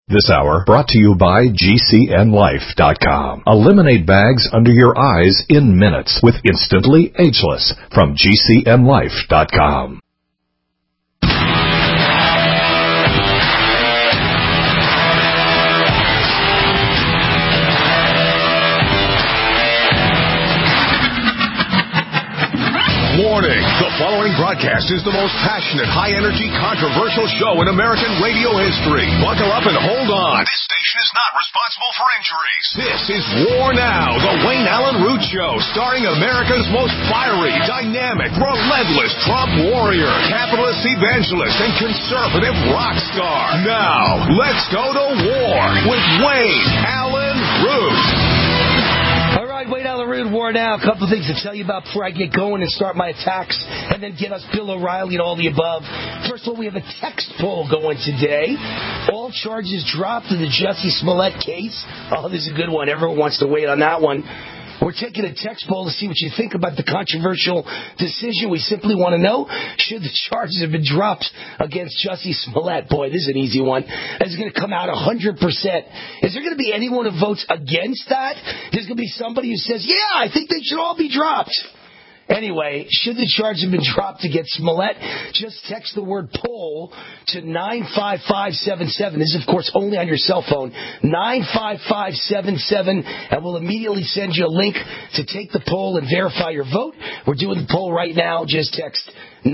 This hour brought to you by GCNLife.com. Eliminate bags under your eyes in minutes with Instantly Ageless from GCNLife.com. Warning, the following broadcast is the most passionate, high-energy, controversial show in American radio history. Buckle up and hold on. This station is not responsible for injuries. This is War Now, the Wayne Allen Root Show, starring America's most fiery, dynamic, relentless Trump warrior, capitalist evangelist, and conservative rock star. Now, let's go to war with Wayne Allen Root. Wayne Allen Root, War Now. A couple of things to tell you about before I get going and start my attacks and then get us Bill O'Reilly and all the above. First of all, we have a text poll going today. All charges dropped in the Jussie Smollett case. Oh, this is a good one. Everyone wants to wait on that one. We're taking a text poll to see what you think about the controversial decision. We simply want to know, should the charges have been dropped against Jussie Smollett? Boy, this is an easy one. It's going to come out 100%. Is there going to be anyone who votes against that? There's going to be somebody who says, yeah, I think they should all be dropped. Anyway, should the charge have been dropped against Smollett? Just text the word poll to 95577. This is, of course, only on your cell phone. 95577, and we'll immediately send you a link to take the poll and verify your vote. We're doing the poll right now. Just text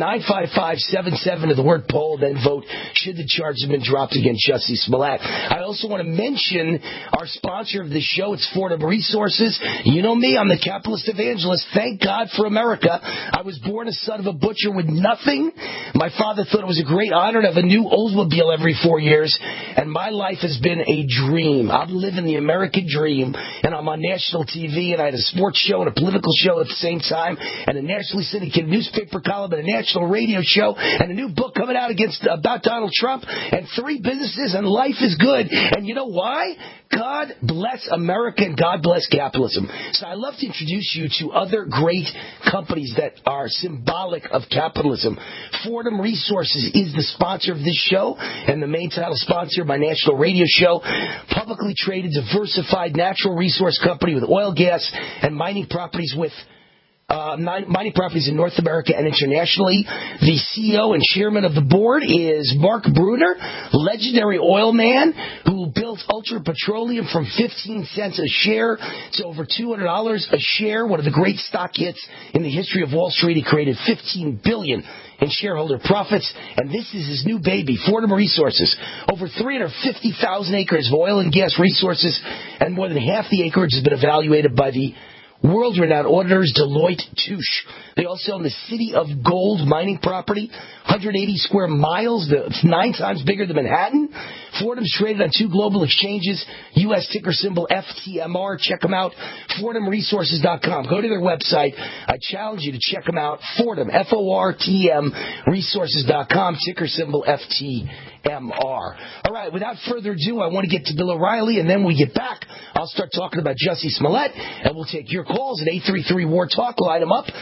95577 to the word poll, then vote should the charge have been dropped against Jussie Smollett. I also want to mention our sponsor of this show. It's Fordham Resources. You know me, I'm the capitalist evangelist. Thank God for America. I was born a son of a butcher with nothing. My father thought it was a great honor to have a new Oldsmobile every 4 years, and my life has been a dream. I'm living the American dream, and I'm on national TV, and I had a sports show and a political show at the same time, and a nationally syndicated newspaper column, and a national radio show, and a new book coming out about Donald Trump, and 3 businesses, and life is good. And you know why? God bless America and God bless capitalism. So I love to introduce you to other great companies that are symbolic of capitalism. Fordham Resources is the sponsor of this show and the main title sponsor of my national radio show. Publicly traded, diversified natural resource company with oil, gas, and mining properties mining properties in North America and internationally. The CEO and chairman of the board is Mark Bruner, legendary oil man who built Ultra Petroleum from 15 cents a share to over $200 a share, one of the great stock hits in the history of Wall Street. He created $15 billion in shareholder profits, and this is his new baby, Fordham Resources. Over 350,000 acres of oil and gas resources, and more than half the acreage has been evaluated by the world-renowned auditors Deloitte Touche. They also own the City of Gold mining property, 180 square miles. It's 9 times bigger than Manhattan. Fordham's traded on 2 global exchanges, U.S. ticker symbol FTMR. Check them out, FordhamResources.com. Go to their website. I challenge you to check them out, Fordham, F-O-R-T-M, Resources.com, ticker symbol FTMR. All right, without further ado, I want to get to Bill O'Reilly, and then when we get back, I'll start talking about Jussie Smollett, and we'll take your calls at 833-WAR-TALK. Line them up,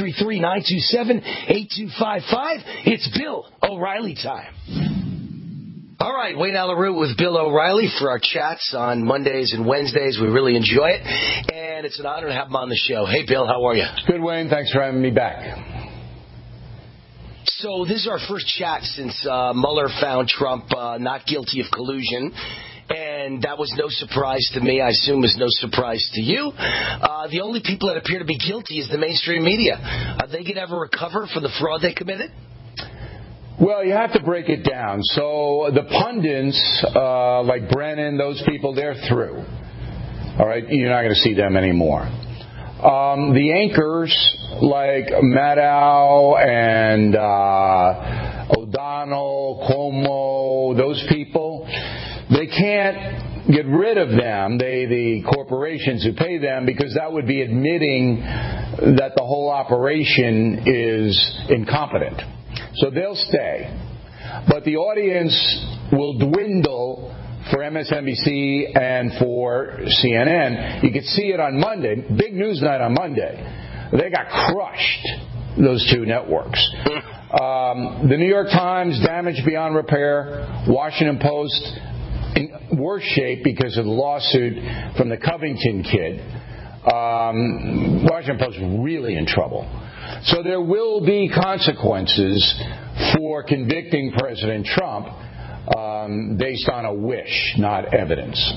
833-927-8255. It's Bill O'Reilly time. All right, Wayne Allen Root with Bill O'Reilly for our chats on Mondays and Wednesdays. We really enjoy it, and it's an honor to have him on the show. Hey, Bill, how are you? Good, Wayne. Thanks for having me back. So this is our first chat since Mueller found Trump not guilty of collusion, and that was no surprise to me. I assume it's no surprise to you. The only people that appear to be guilty is the mainstream media. Are they going to ever recover for the fraud they committed? Well, you have to break it down. So the pundits, like Brennan, those people, they're through. All right? You're not going to see them anymore. The anchors, like Maddow and O'Donnell, Cuomo, those people, they can't get rid of them, the corporations who pay them, because that would be admitting that the whole operation is incompetent. So they'll stay. But the audience will dwindle for MSNBC and for CNN. You could see it on Monday. Big news night on Monday. They got crushed, those 2 networks. The New York Times, damage beyond repair. Washington Post, in worse shape because of the lawsuit from the Covington kid. Washington Post is really in trouble. So there will be consequences for convicting President Trump based on a wish, not evidence.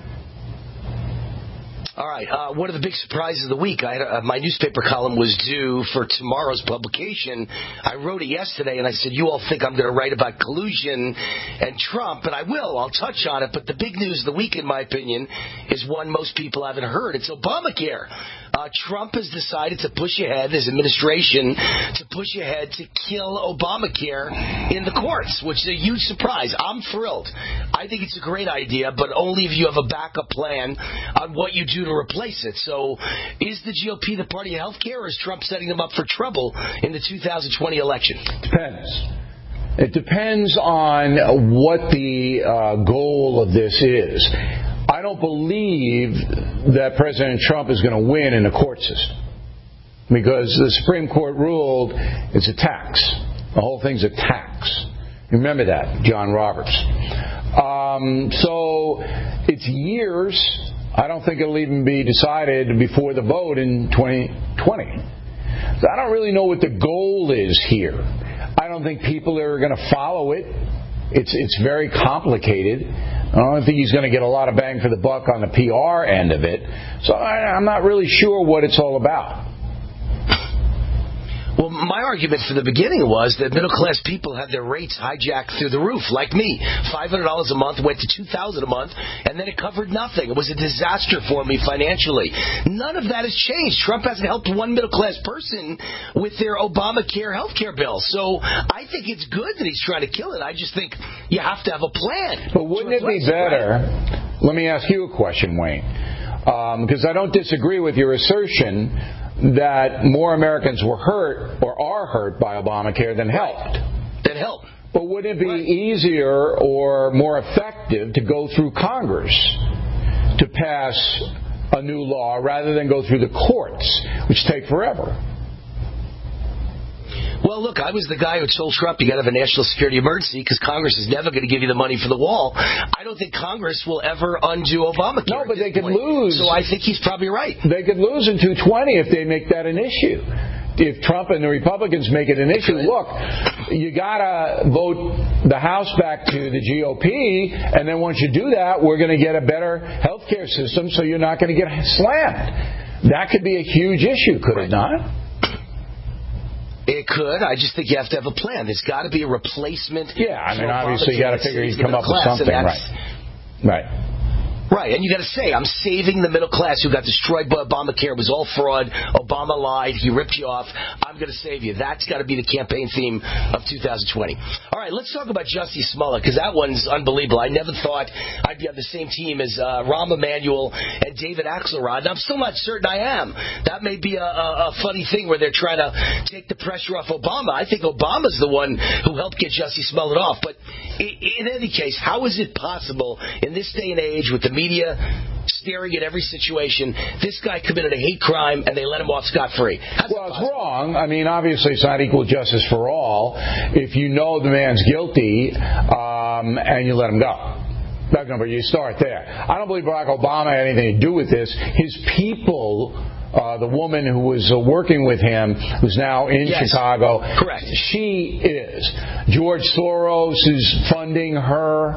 All right. One of the big surprises of the week, my newspaper column was due for tomorrow's publication. I wrote it yesterday, and I said, you all think I'm going to write about collusion and Trump, and I will. I'll touch on it. But the big news of the week, in my opinion, is one most people haven't heard. It's Obamacare. Trump has decided to push ahead, his administration, to push ahead to kill Obamacare in the courts, which is a huge surprise. I'm thrilled. I think it's a great idea, but only if you have a backup plan on what you do to replace it. So is the GOP the party of health care, or is Trump setting them up for trouble in the 2020 election? Depends. It depends on what the goal of this is. I don't believe that President Trump is going to win in the court system because the Supreme Court ruled it's a tax. The whole thing's a tax. Remember that, John Roberts. So it's years. I don't think it'll even be decided before the vote in 2020. So I don't really know what the goal is here. I don't think people are going to follow it. It's very complicated. I don't think he's going to get a lot of bang for the buck on the PR end of it. So I'm not really sure what it's all about. Well, my argument from the beginning was that middle-class people had their rates hijacked through the roof, like me. $500 a month went to $2,000 a month, and then it covered nothing. It was a disaster for me financially. None of that has changed. Trump hasn't helped one middle-class person with their Obamacare health care bill. So I think it's good that he's trying to kill it. I just think you have to have a plan. But wouldn't it be better? Right? Let me ask you a question, Wayne, because I don't disagree with your assertion that more Americans were hurt or are hurt by Obamacare than helped. Than helped. But would it be easier or more effective to go through Congress to pass a new law rather than go through the courts, which take forever? Well, look, I was the guy who told Trump you got to have a national security emergency because Congress is never going to give you the money for the wall. I don't think Congress will ever undo Obamacare. No, but they could lose. So I think he's probably right. They could lose in 2020 if they make that an issue. If Trump and the Republicans make it an issue, look, you got to vote the House back to the GOP, and then once you do that, we're going to get a better health care system so you're not going to get slammed. That could be a huge issue, could it not? It could. I just think you have to have a plan. There's got to be a replacement. Yeah, I mean, obviously you got to figure he'd come up with something, right? Right, and you got to say, I'm saving the middle class who got destroyed by Obamacare. It was all fraud. Obama lied. He ripped you off. I'm going to save you. That's got to be the campaign theme of 2020. All right, let's talk about Jussie Smollett, because that one's unbelievable. I never thought I'd be on the same team as Rahm Emanuel and David Axelrod, and I'm still not certain I am. That may be a funny thing where they're trying to take the pressure off Obama. I think Obama's the one who helped get Jussie Smollett off. But in any case, how is it possible in this day and age with the media staring at every situation, this guy committed a hate crime and they let him off scot-free? Well, it's wrong. I mean, obviously it's not equal justice for all if you know the man's guilty and you let him go. That's number. You start there. I don't believe Barack Obama had anything to do with this. His people, the woman who was working with him, who's now in Chicago. Correct. She is. George Soros is funding her.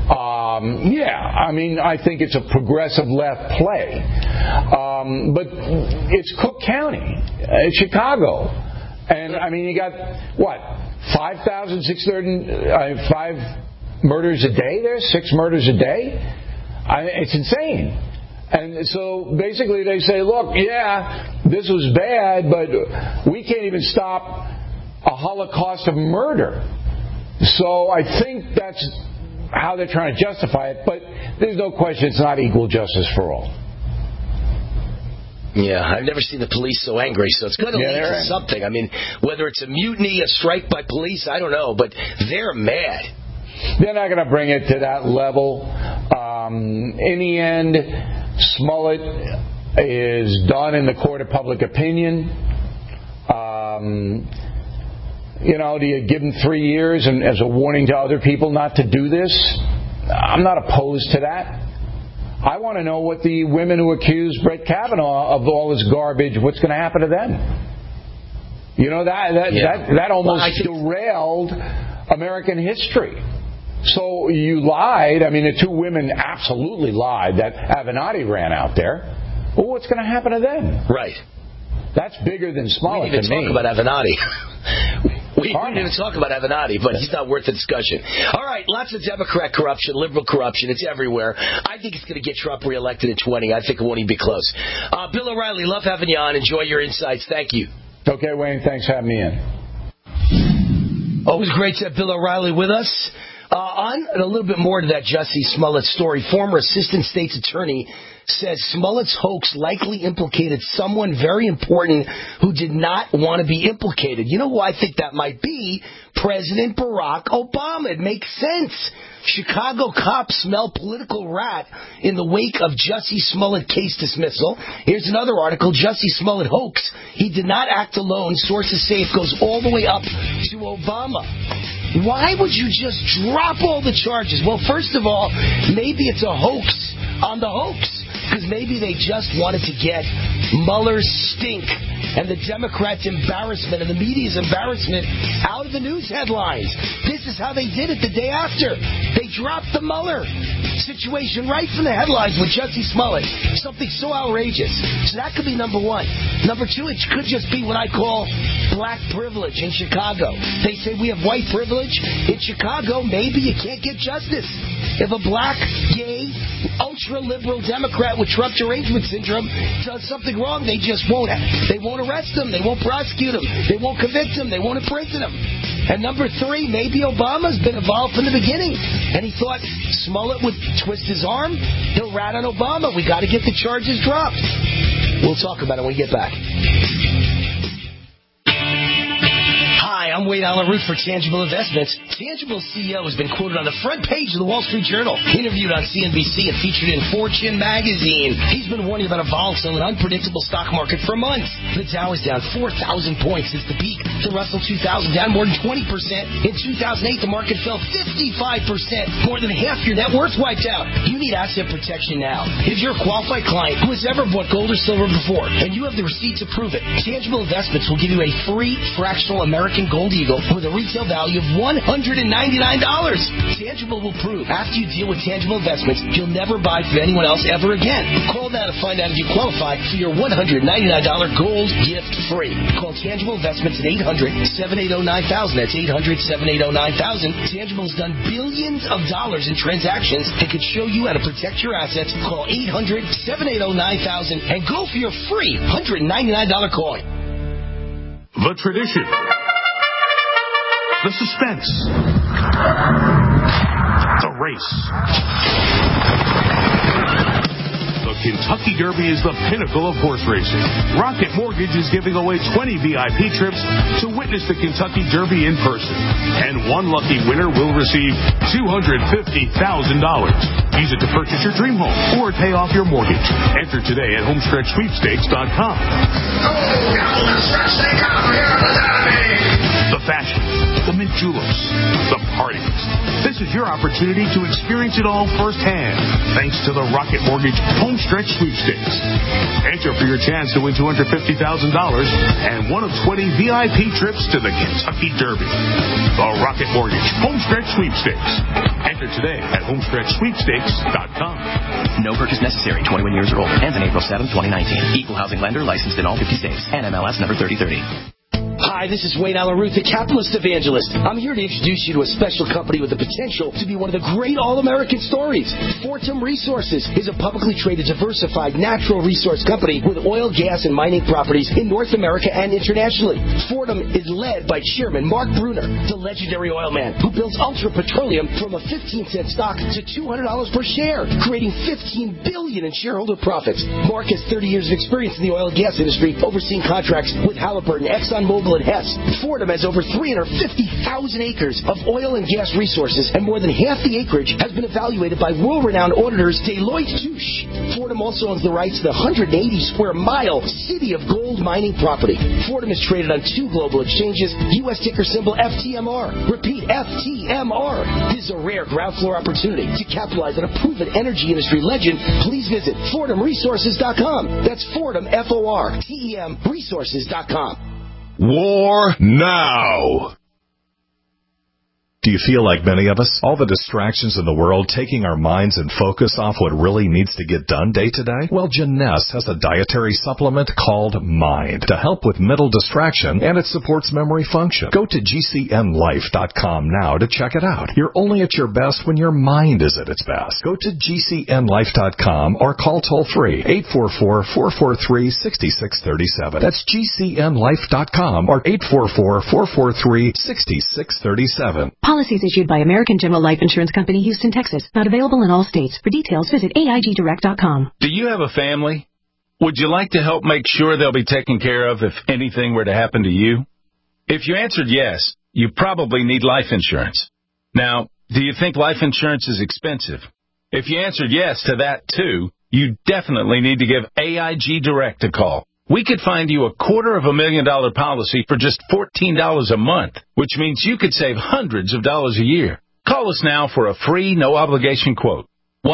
I mean, I think it's a progressive left play. But it's Cook County, Chicago. And, I mean, you got, 5 murders a day there? 6 murders a day? It's insane. And so basically they say, look, this was bad, but we can't even stop a holocaust of murder. So I think that's how they're trying to justify it, but there's no question it's not equal justice for all. Yeah, I've never seen the police so angry, so it's going to lead to something. I mean, whether it's a mutiny, a strike by police, I don't know, but they're mad. They're not going to bring it to that level. In the end, Smollett is done in the court of public opinion. Do you give him 3 years and as a warning to other people not to do this? I'm not opposed to that. I want to know what the women who accuse Brett Kavanaugh of all this garbage, what's going to happen to them. You know, that almost derailed American history. So you lied. I mean, the two women absolutely lied that Avenatti ran out there. Well, what's going to happen to them? Right. That's bigger than Smollett to me. We didn't even talk about Avenatti. We didn't even talk about Avenatti, but he's not worth the discussion. All right, lots of Democrat corruption, liberal corruption. It's everywhere. I think it's going to get Trump reelected in 20. I think it won't even be close. Bill O'Reilly, love having you on. Enjoy your insights. Thank you. Okay, Wayne, thanks for having me in. Always great to have Bill O'Reilly with us. On a little bit more to that Jussie Smollett story, former assistant state's attorney says Smollett's hoax likely implicated someone very important who did not want to be implicated. You know who I think that might be? President Barack Obama. It makes sense. Chicago cops smell political rat in the wake of Jussie Smollett case dismissal. Here's another article, Jussie Smollett hoax. He did not act alone. Sources say it goes all the way up to Obama. Why would you just drop all the charges? Well, first of all, maybe it's a hoax on the hoax, because maybe they just wanted to get Mueller's stink and the Democrats' embarrassment and the media's embarrassment out of the news headlines. This is how they did it the day after. They dropped the Mueller situation right from the headlines with Jussie Smollett. Something so outrageous. So that could be number one. Number two, it could just be what I call black privilege in Chicago. They say we have white privilege. In Chicago, maybe you can't get justice. If a black, gay, ultra-liberal Democrat with Trump derangement syndrome does something wrong, they just won't. They won't arrest him. They won't prosecute him. They won't convict him. They won't imprison him. And number three, maybe Obama's been involved from the beginning. And he thought Smollett would twist his arm. He'll rat on Obama. We got to get the charges dropped. We'll talk about it when we get back. Hi, I'm Wade Allen Root for Tangible Investments. Tangible's CEO has been quoted on the front page of the Wall Street Journal, interviewed on CNBC, and featured in Fortune magazine. He's been warning about a volatile and unpredictable stock market for months. The Dow is down 4,000 points since the peak. The Russell 2000 down more than 20%. In 2008, the market fell 55%. More than half your net worth wiped out. You need asset protection now. If you're a qualified client who has ever bought gold or silver before, and you have the receipt to prove it, Tangible Investments will give you a free fractional American Gold Eagle with a retail value of $199. Tangible will prove after you deal with Tangible Investments, you'll never buy from anyone else ever again. Call now to find out if you qualify for your $199 gold gift free. Call Tangible Investments at 800-780-9000. That's 800-780-9000. Tangible has done billions of dollars in transactions and could show you how to protect your assets. Call 800-780-9000 and go for your free $199 coin. The tradition. The suspense. The race. The Kentucky Derby is the pinnacle of horse racing. Rocket Mortgage is giving away 20 VIP trips to witness the Kentucky Derby in person. And one lucky winner will receive $250,000. Use it to purchase your dream home or pay off your mortgage. Enter today at HomestretchSweepstakes.com. The fashion, the mint juleps, the parties. This is your opportunity to experience it all firsthand, thanks to the Rocket Mortgage Homestretch Sweepstakes. Enter for your chance to win $250,000 and one of 20 VIP trips to the Kentucky Derby. The Rocket Mortgage Homestretch Sweepstakes. Enter today at HomestretchSweepstakes.com. No purchase necessary. 21 years or older. Ends in April 7, 2019. Equal housing lender licensed in all 50 states. NMLS number 3030. Hi, this is Wayne Allen Root, the Capitalist Evangelist. I'm here to introduce you to a special company with the potential to be one of the great all-American stories. Fortum Resources is a publicly traded, diversified natural resource company with oil, gas, and mining properties in North America and internationally. Fortum is led by Chairman Mark Bruner, the legendary oil man who built Ultra Petroleum from a 15-cent stock to $200 per share, creating $15 billion in shareholder profits. Mark has 30 years of experience in the oil and gas industry, overseeing contracts with Halliburton, ExxonMobil, and S. Fordham has over 350,000 acres of oil and gas resources, and more than half the acreage has been evaluated by world-renowned auditors Deloitte Touche. Fordham also owns the rights to the 180 square mile City of Gold mining property. Fordham is traded on 2 global exchanges, U.S. ticker symbol FTMR. Repeat, FTMR. This is a rare ground floor opportunity to capitalize on a proven energy industry legend. Please visit FordhamResources.com. That's Fordham, F-O-R-T-E-M, Resources.com. War now. Do you feel like many of us? All the distractions in the world taking our minds and focus off what really needs to get done day to day? Well, Jeunesse has a dietary supplement called Mind to help with mental distraction, and it supports memory function. Go to GCNLife.com now to check it out. You're only at your best when your mind is at its best. Go to GCNLife.com or call toll-free 844-443-6637. That's GCNLife.com or 844-443-6637. Policies issued by American General Life Insurance Company, Houston, Texas. Not available in all states. For details, visit AIGDirect.com. Do you have a family? Would you like to help make sure they'll be taken care of if anything were to happen to you? If you answered yes, you probably need life insurance. Now, do you think life insurance is expensive? If you answered yes to that, too, you definitely need to give AIG Direct a call. We could find you a $250,000 policy for just $14 a month, which means you could save hundreds of dollars a year. Call us now for a free, no-obligation quote.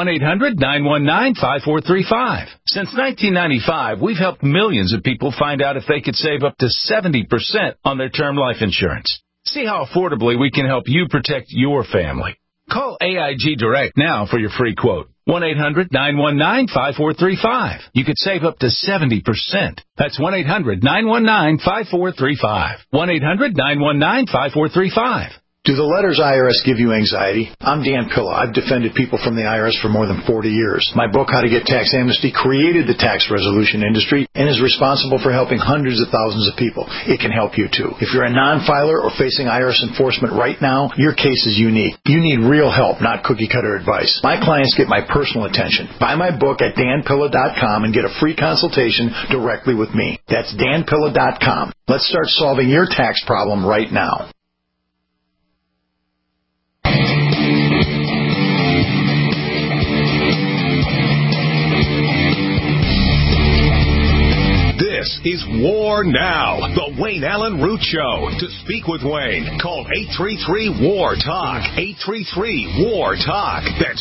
1-800-919-5435. Since 1995, we've helped millions of people find out if they could save up to 70% on their term life insurance. See how affordably we can help you protect your family. Call AIG Direct now for your free quote. 1-800-919-5435. You could save up to 70%. That's 1-800-919-5435. 1-800-919-5435. Do the letters IRS give you anxiety? I'm Dan Pilla. I've defended people from the IRS for more than 40 years. My book, How to Get Tax Amnesty, created the tax resolution industry and is responsible for helping hundreds of thousands of people. It can help you, too. If you're a non-filer or facing IRS enforcement right now, your case is unique. You need real help, not cookie-cutter advice. My clients get my personal attention. Buy my book at danpilla.com and get a free consultation directly with me. That's danpilla.com. Let's start solving your tax problem right now. This is War Now, the Wayne Allen Root Show. To speak with Wayne, call 833-WAR-TALK. 833-WAR-TALK. That's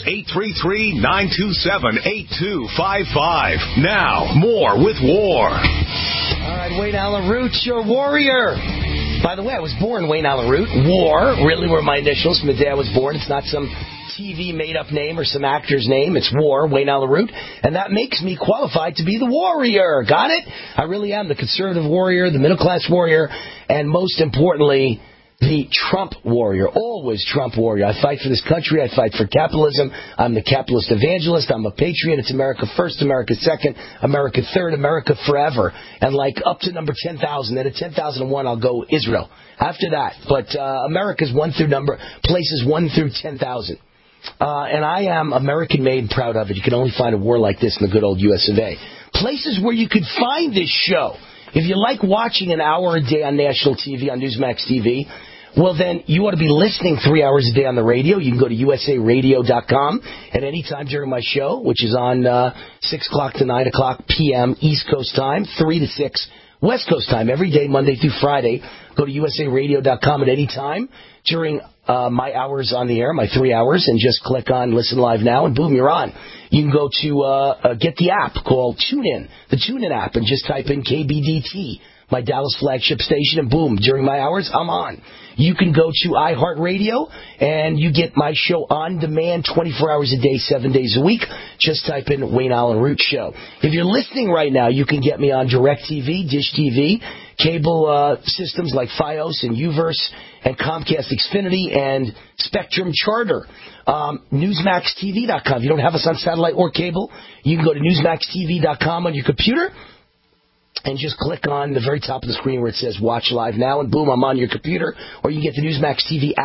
833-927-8255. Now, more with War. All right, Wayne Allen Root, your warrior. By the way, I was born Wayne Allen Root. War really were my initials from the day I was born. It's not some TV made-up name or some actor's name. It's War, Wayne Allen Root. And that makes me qualified to be the warrior. Got it? I really am the conservative warrior, the middle-class warrior, and most importantly, the Trump warrior. Always Trump warrior. I fight for this country. I fight for capitalism. I'm the capitalist evangelist. I'm a patriot. It's America first, America second, America third, America forever. And like up to number 10,000. Then at 10,001, I'll go Israel. After that. But America's places 1 through 10,000. And I am American-made and proud of it. You can only find a war like this in the good old US of A. Places where you could find this show. If you like watching an hour a day on national TV, on Newsmax TV, well, then you ought to be listening 3 hours a day on the radio. You can go to usaradio.com at any time during my show, which is on 6 o'clock to 9 o'clock p.m. East Coast time, 3 to 6 West Coast time, every day, Monday through Friday. Go to usaradio.com at any time during my hours on the air, my 3 hours, and just click on Listen Live Now, and boom, you're on. You can go to get the app called TuneIn, the TuneIn app, and just type in KBDT, my Dallas flagship station, and boom, during my hours, I'm on. You can go to iHeartRadio, and you get my show on demand 24 hours a day, 7 days a week. Just type in Wayne Allen Root Show. If you're listening right now, you can get me on DirecTV, Dish TV, cable systems like Fios and Uverse and Comcast Xfinity and Spectrum Charter. NewsmaxTV.com. If you don't have us on satellite or cable, you can go to NewsmaxTV.com on your computer and just click on the very top of the screen where it says Watch Live Now, and boom, I'm on your computer. Or you can get the Newsmax TV app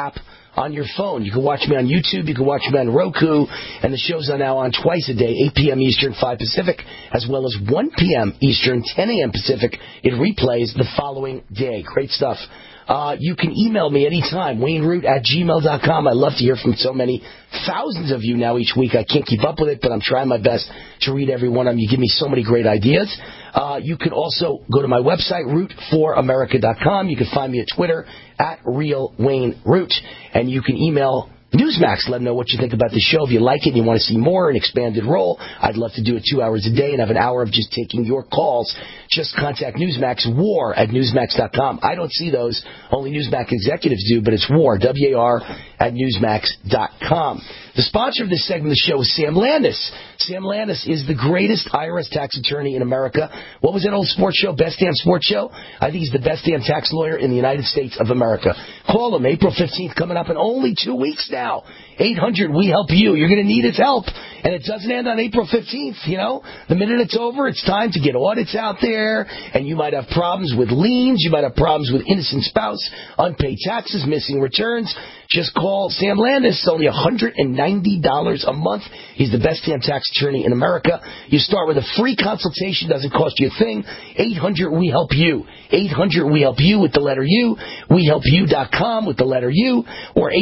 on your phone. You can watch me on YouTube. You can watch me on Roku. And the shows are now on twice a day, 8 p.m. Eastern, 5 Pacific, as well as 1 p.m. Eastern, 10 a.m. Pacific. It replays the following day. Great stuff. You can email me anytime, WayneRoot@gmail.com. I love to hear from so many thousands of you now each week. I can't keep up with it, but I'm trying my best to read every one of them. You give me so many great ideas. You can also go to my website, root4america.com. You can find me at Twitter, @RealWayneRoot. And you can email Newsmax. Let them know what you think about the show. If you like it and you want to see more, an expanded role, I'd love to do it 2 hours a day and have an hour of just taking your calls. Just contact Newsmax, war@newsmax.com. I don't see those. Only Newsmax executives do, but it's war, W-A-R, @newsmax.com. The sponsor of this segment of the show is Sam Landis. Sam Landis is the greatest IRS tax attorney in America. What was that old sports show, Best Damn Sports Show? I think he's the best damn tax lawyer in the United States of America. Call him, April 15th, coming up in only 2 weeks now. 800-WE-HELP-YOU. You're going to need his help. And it doesn't end on April 15th, you know. The minute it's over, it's time to get audits out there. And you might have problems with liens. You might have problems with innocent spouse, unpaid taxes, missing returns. Just call Sam Landis. It's only $190 a month. He's the best damn tax attorney in America. You start with a free consultation. Doesn't cost you a thing. 800-WE-HELP-YOU. 800-WE-HELP-YOU with the letter U. WeHelpYou.com with the letter U. Or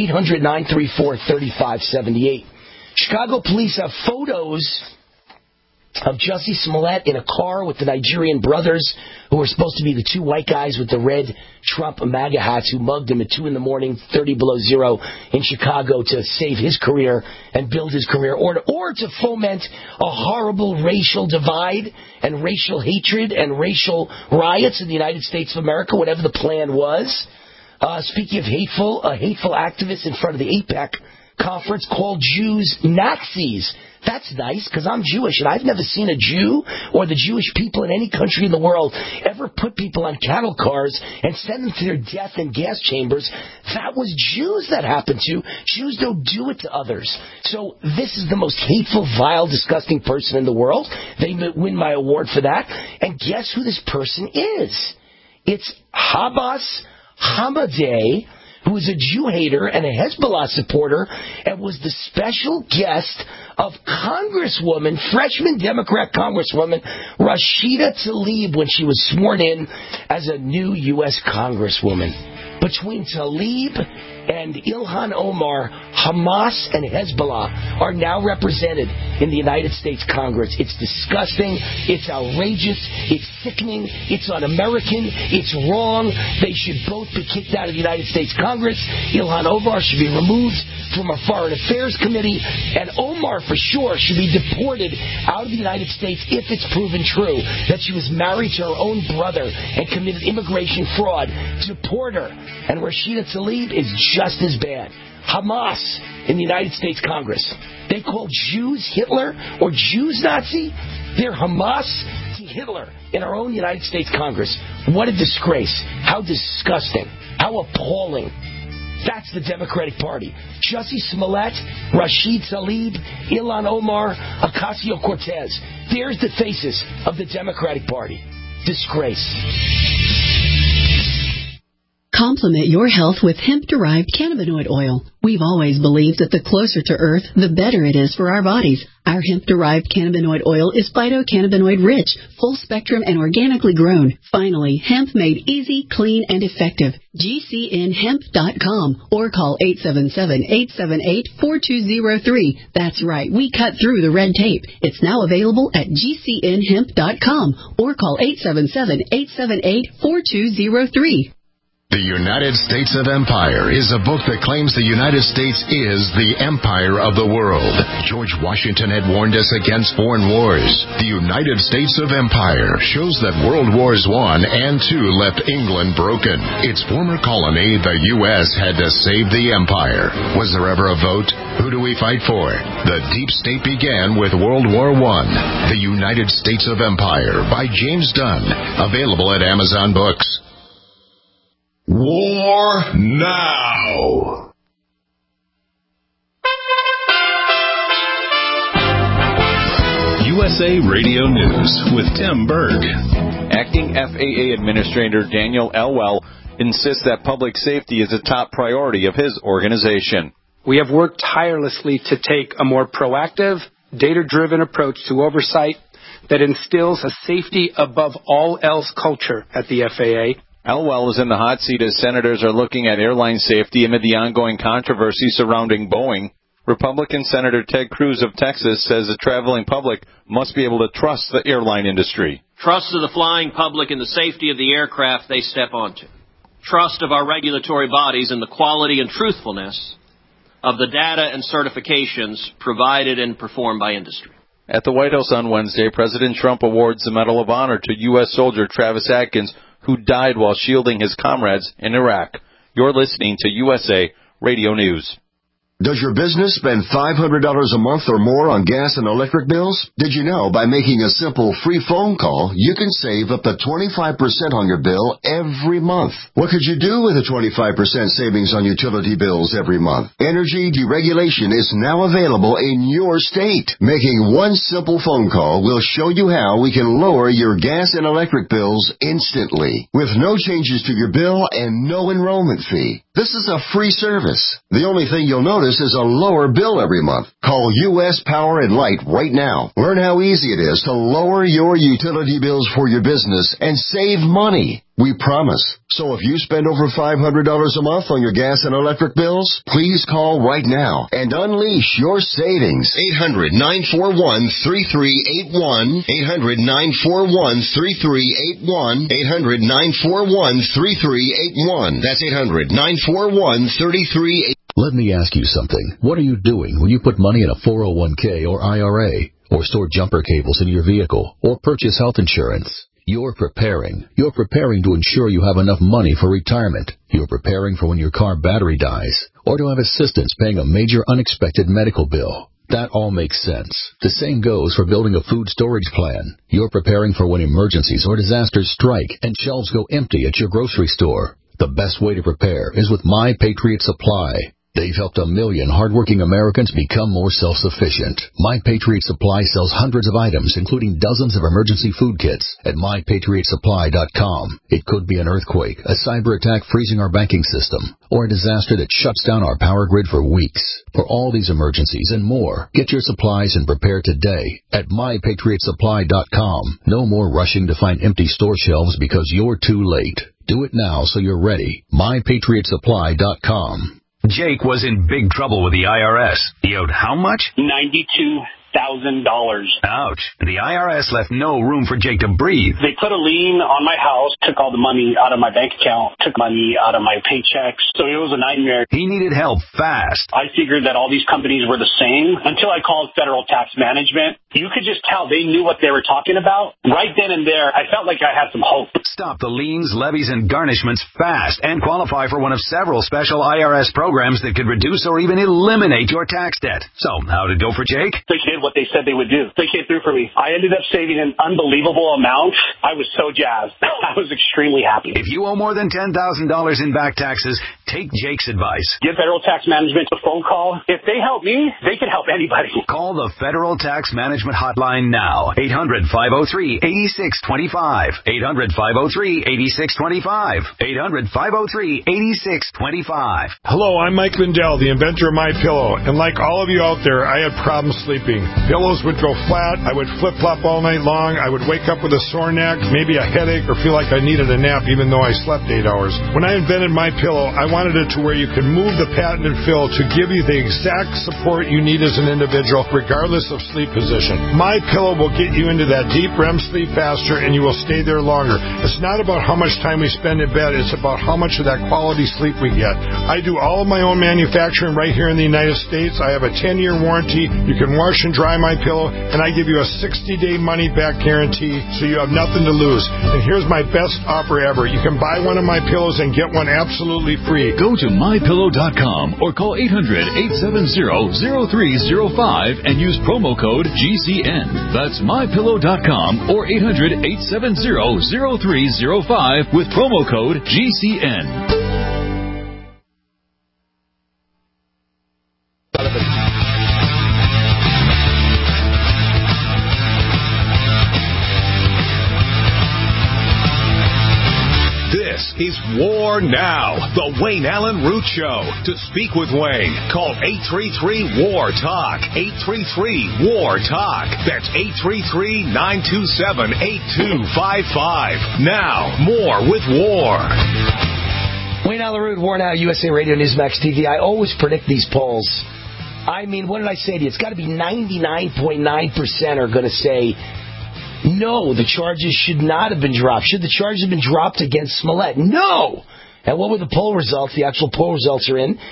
800-934-3578. Chicago police have photos of Jussie Smollett in a car with the Nigerian brothers who were supposed to be the two white guys with the red Trump MAGA hats who mugged him at 2 a.m, 30 below zero in Chicago to save his career and build his career, or to foment a horrible racial divide and racial hatred and racial riots in the United States of America, whatever the plan was. Speaking of hateful, a hateful activist in front of the AIPAC conference called Jews Nazis. That's nice, because I'm Jewish, and I've never seen a Jew or the Jewish people in any country in the world ever put people on cattle cars and send them to their death in gas chambers. That was Jews that happened to. Jews don't do it to others. So this is the most hateful, vile, disgusting person in the world. They win my award for that. And guess who this person is? It's Abbas Hamadeh, who is a Jew hater and a Hezbollah supporter, and was the special guest of Congresswoman, freshman Democrat Congresswoman Rashida Tlaib when she was sworn in as a new U.S. Congresswoman. Between Tlaib and Ilhan Omar, Hamas and Hezbollah are now represented in the United States Congress. It's disgusting. It's outrageous. It's sickening. It's un-American. It's wrong. They should both be kicked out of the United States Congress. Ilhan Omar should be removed from our Foreign Affairs Committee. And Omar, for sure, should be deported out of the United States if it's proven true that she was married to her own brother and committed immigration fraud. Deport her. And Rashida Tlaib is just as bad. Hamas in the United States Congress. They call Jews Hitler or Jews Nazi. They're Hamas to Hitler in our own United States Congress. What a disgrace. How disgusting. How appalling. That's the Democratic Party. Jussie Smollett, Rashid Tlaib, Ilhan Omar, Ocasio-Cortez. There's the faces of the Democratic Party. Disgrace. Complement your health with hemp-derived cannabinoid oil. We've always believed that the closer to Earth, the better it is for our bodies. Our hemp-derived cannabinoid oil is phytocannabinoid-rich, full-spectrum, and organically grown. Finally, hemp made easy, clean, and effective. GCNhemp.com or call 877-878-4203. That's right, we cut through the red tape. It's now available at GCNhemp.com or call 877-878-4203. The United States of Empire is a book that claims the United States is the empire of the world. George Washington had warned us against foreign wars. The United States of Empire shows that World Wars I and II left England broken. Its former colony, the U.S., had to save the empire. Was there ever a vote? Who do we fight for? The deep state began with World War I. The United States of Empire by James Dunn. Available at Amazon Books. War now. USA Radio News with Tim Berg. Acting FAA Administrator Daniel Elwell insists that public safety is a top priority of his organization. We have worked tirelessly to take a more proactive, data-driven approach to oversight that instills a safety above all else culture at the FAA. Elwell is in the hot seat as senators are looking at airline safety amid the ongoing controversy surrounding Boeing. Republican Senator Ted Cruz of Texas says the traveling public must be able to trust the airline industry. Trust of the flying public in the safety of the aircraft they step onto. Trust of our regulatory bodies in the quality and truthfulness of the data and certifications provided and performed by industry. At the White House on Wednesday, President Trump awards the Medal of Honor to U.S. soldier Travis Atkins, who died while shielding his comrades in Iraq. You're listening to USA Radio News. Does your business spend $500 a month or more on gas and electric bills? Did you know by making a simple free phone call, you can save up to 25% on your bill every month? What could you do with a 25% savings on utility bills every month? Energy deregulation is now available in your state. Making one simple phone call will show you how we can lower your gas and electric bills instantly, with no changes to your bill and no enrollment fee. This is a free service. The only thing you'll notice is a lower bill every month. Call U.S. Power and Light right now. Learn how easy it is to lower your utility bills for your business and save money. We promise. So if you spend over $500 a month on your gas and electric bills, please call right now and unleash your savings. 800-941-3381. 800-941-3381. 800-941-3381. That's 800-941-3381. Let me ask you something. What are you doing when you put money in a 401k or IRA, or store jumper cables in your vehicle, or purchase health insurance? You're preparing. You're preparing to ensure you have enough money for retirement. You're preparing for when your car battery dies, or to have assistance paying a major unexpected medical bill. That all makes sense. The same goes for building a food storage plan. You're preparing for when emergencies or disasters strike and shelves go empty at your grocery store. The best way to prepare is with My Patriot Supply. They've helped 1 million hardworking Americans become more self-sufficient. My Patriot Supply sells hundreds of items, including dozens of emergency food kits at MyPatriotSupply.com. It could be an earthquake, a cyber attack freezing our banking system, or a disaster that shuts down our power grid for weeks. For all these emergencies and more, get your supplies and prepare today at MyPatriotSupply.com. No more rushing to find empty store shelves because you're too late. Do it now so you're ready. MyPatriotSupply.com. Jake was in big trouble with the IRS. He owed how much? $92,000. Ouch. The IRS left no room for Jake to breathe. They put a lien on my house, took all the money out of my bank account, took money out of my paychecks. So it was a nightmare. He needed help fast. I figured that all these companies were the same until I called Federal Tax Management. You could just tell they knew what they were talking about. Right then and there, I felt like I had some hope. Stop the liens, levies, and garnishments fast and qualify for one of several special IRS programs that could reduce or even eliminate your tax debt. So, how did it go for Jake? They did what they said they would do. They came through for me. I ended up saving an unbelievable amount. I was so jazzed. I was extremely happy. If you owe more than $10,000 in back taxes, take Jake's advice. Give Federal Tax Management a phone call. If they help me, they can help anybody. Call the Federal Tax Management Hotline now. 800-503-8625. 800-503-8625. 800-503-8625. Hello, I'm Mike Lindell, the inventor of MyPillow. And like all of you out there, I had problems sleeping. Pillows would go flat. I would flip-flop all night long. I would wake up with a sore neck, maybe a headache, or feel like I needed a nap even though I slept 8 hours. When I invented MyPillow, I wanted it to where you could move the patented fill to give you the exact support you need as an individual, regardless of sleep position. MyPillow will get you into that deep REM sleep faster, and you will stay there longer. It's not about how much time we spend in bed. It's about how much of that quality sleep we get. I do all of my own manufacturing right here in the United States. I have a 10-year warranty. You can wash and dry MyPillow, and I give you a 60-day money-back guarantee, so you have nothing to lose. And here's my best offer ever. You can buy one of my pillows and get one absolutely free. Go to MyPillow.com or call 800-870-0305 and use promo code GCN. That's MyPillow.com or 800-870-0305 with promo code GCN. Is War Now, the Wayne Allen Root Show. To speak with Wayne, call 833-WAR-TALK. 833-WAR-TALK. That's 833-927-8255. Now, more with War. Wayne Allen Root, War Now, USA Radio, Newsmax TV. I always predict these polls. I mean, what did I say to you? It's got to be 99.9% are going to say, no, the charges should not have been dropped. Should the charges have been dropped against Smollett? No! And what were the poll results? The actual poll results are in.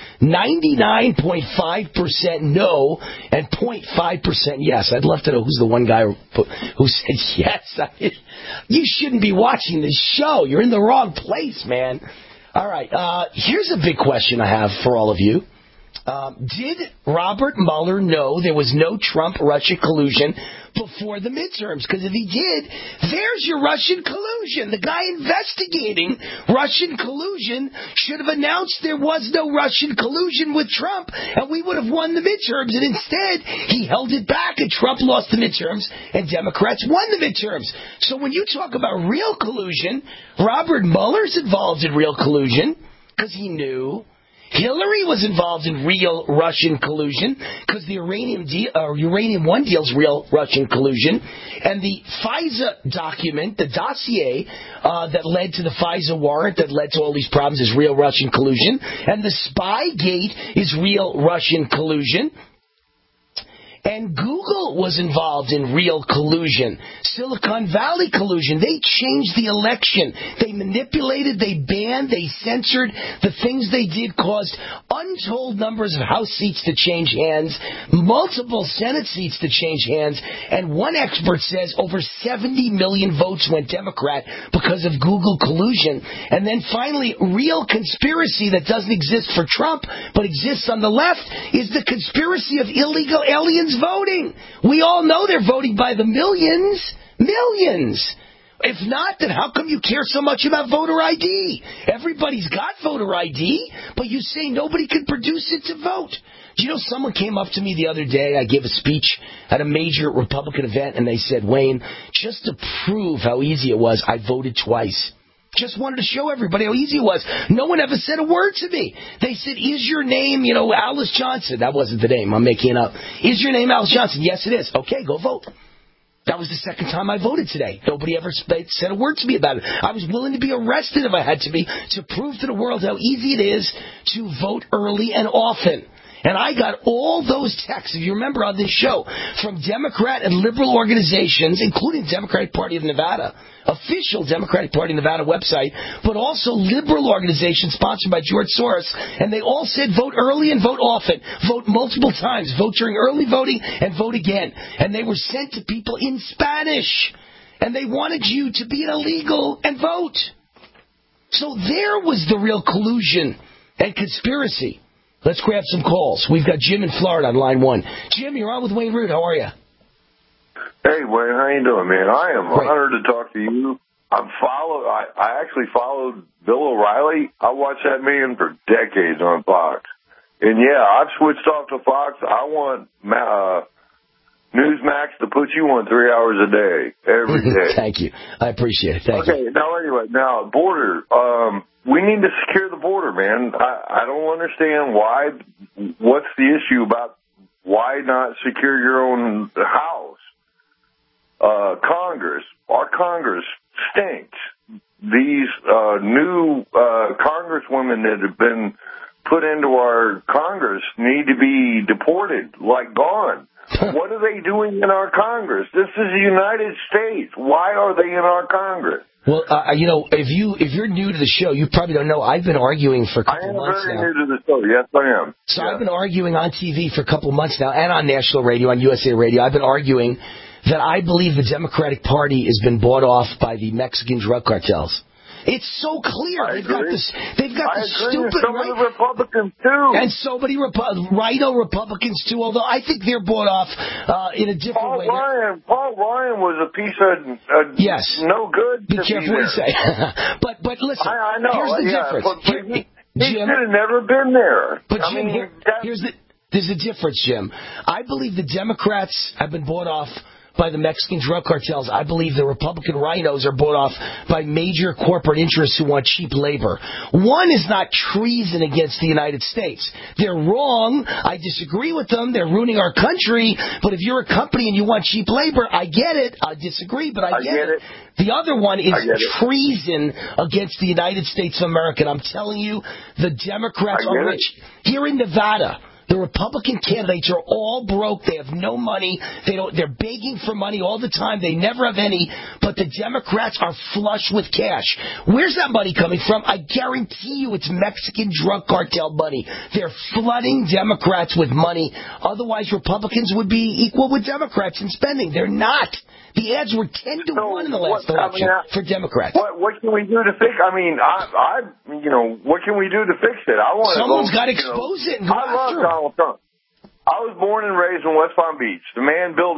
99.5% no and 0.5% yes. I'd love to know who's the one guy who said yes. You shouldn't be watching this show. You're in the wrong place, man. All right. Here's a big question I have for all of you. Did Robert Mueller know there was no Trump-Russia collusion before the midterms? Because if he did, there's your Russian collusion. The guy investigating Russian collusion should have announced there was no Russian collusion with Trump, and we would have won the midterms. And instead, he held it back, and Trump lost the midterms, and Democrats won the midterms. So when you talk about real collusion, Robert Mueller's involved in real collusion because he knew. Hillary was involved in real Russian collusion because the Uranium One deal's real Russian collusion. And the FISA document, the dossier that led to the FISA warrant that led to all these problems is real Russian collusion. And the Spygate is real Russian collusion. And Google was involved in real collusion. Silicon Valley collusion. They changed the election. They manipulated, they banned, they censored. The things they did caused untold numbers of House seats to change hands, multiple Senate seats to change hands, and one expert says over 70 million votes went Democrat because of Google collusion. And then finally, real conspiracy that doesn't exist for Trump but exists on the left is the conspiracy of illegal aliens voting. We all know they're voting by the millions. Millions. If not, then how come you care so much about voter ID? Everybody's got voter ID, but you say nobody can produce it to vote. Do you know someone came up to me the other day? I gave a speech at a major Republican event, and they said, Wayne, just to prove how easy it was, I voted twice. Just wanted to show everybody how easy it was. No one ever said a word to me. They said, is your name, Alice Johnson? That wasn't the name. I'm making it up. Is your name Alice Johnson? Yes, it is. Okay, go vote. That was the second time I voted today. Nobody ever said a word to me about it. I was willing to be arrested if I had to be to prove to the world how easy it is to vote early and often. And I got all those texts, if you remember on this show, from Democrat and liberal organizations, including Democratic Party of Nevada, official Democratic Party of Nevada website, but also liberal organizations sponsored by George Soros. And they all said vote early and vote often. Vote multiple times. Vote during early voting and vote again. And they were sent to people in Spanish. And they wanted you to be illegal and vote. So there was the real collusion and conspiracy. Let's grab some calls. We've got Jim in Florida on line one. Jim, you're on with Wayne Root. How are you? Hey, Wayne, how you doing, man? I am honored to talk to you. I actually followed Bill O'Reilly. I watched that man for decades on Fox. And, yeah, I've switched off to Fox. I want Newsmax to put you on 3 hours a day, every day. Thank you. I appreciate it. Thank you. Okay, now, border. We need to secure the border, man. I don't understand why. What's the issue about why not secure your own house? Congress. Our Congress stinks. These new congresswomen that have been put into our Congress need to be deported, like gone. What are they doing in our Congress? This is the United States. Why are they in our Congress? Well, if you're new to the show, you probably don't know. I've been arguing for a couple months now. I am very new to the show. Yes, I am. So I've been arguing on TV for a couple months now, and on national radio, on USA Radio. I've been arguing that I believe the Democratic Party has been bought off by the Mexican drug cartels. It's so clear. They've got the stupid some of the Republicans too, and so many Rhino Republicans too. Although I think they're bought off in a different way. Paul Ryan was a piece of yes, no good. Be careful what you say. but listen, I know. Here's the difference. But he should have never been there. But Jim, there's the difference, Jim. I believe the Democrats have been bought off by the Mexican drug cartels. I believe the Republican rhinos are bought off by major corporate interests who want cheap labor. One is not treason against the United States. They're wrong. I disagree with them. They're ruining our country. But if you're a company and you want cheap labor, I get it. I disagree, but I get it. The other one is treason against the United States of America. And I'm telling you, the Democrats are rich. Here in Nevada, the Republican candidates are all broke. They have no money. They're begging for money all the time. They never have any. But the Democrats are flush with cash. Where's that money coming from? I guarantee you it's Mexican drug cartel money. They're flooding Democrats with money. Otherwise, Republicans would be equal with Democrats in spending. They're not. The ads were 10 to 1 in the last election for Democrats. What can we do to fix? I mean, what can we do to fix it? Someone's got to expose it and go I love after Donald Trump. I was born and raised in West Palm Beach. The man built